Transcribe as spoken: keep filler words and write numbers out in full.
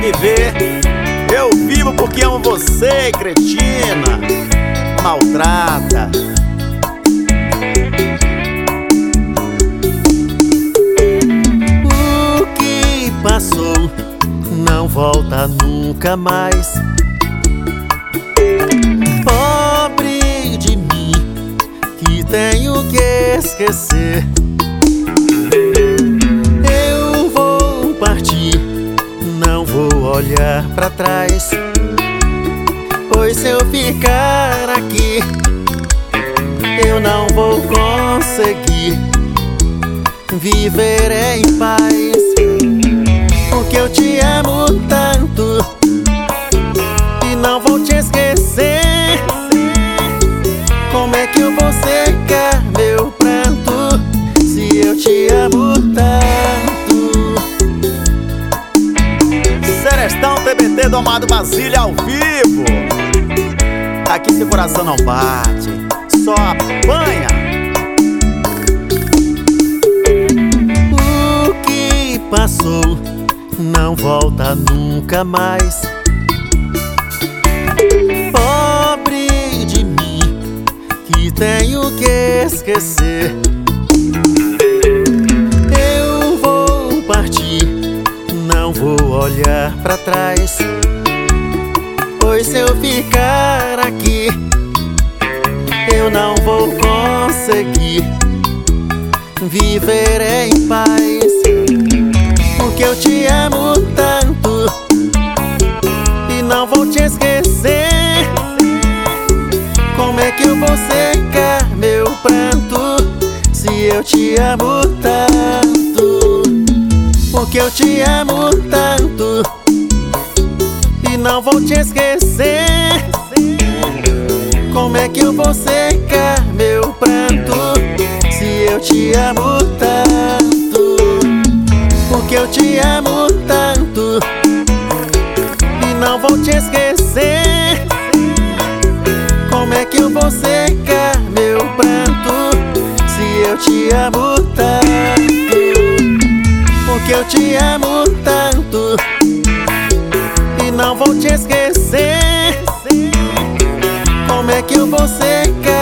viver. Eu vivo porque amo você, cretina. Maltrata. O que passou não volta nunca mais. Pobre de mim, que tenho que esquecer. Eu vou partir, não vou olhar pra trás, pois se eu ficar aqui, eu não vou conseguir viver em paz. Porque eu te amo tanto e não vou te esquecer. Como é que eu vou secar meu pranto se eu te amo tanto? Serestão T B T do Amado Basílio ao vivo. Aqui seu coração não bate, só apanha. O que passou não volta nunca mais. Pobre de mim, que tenho que esquecer. Eu vou partir, não vou olhar pra trás, pois se eu ficar aqui, eu não vou conseguir viver em paz. Porque eu te amo tanto e não vou te esquecer. Como é que eu vou secar meu pranto se eu te amo tanto? Porque eu te amo tanto e não vou te esquecer. Como é que eu vou secar meu pranto se eu te amo tanto? Porque eu te amo tanto e não vou te esquecer. Como é que eu vou secar meu pranto se eu te amo tanto? Porque eu te amo tanto e não vou te esquecer. Como é que eu vou secar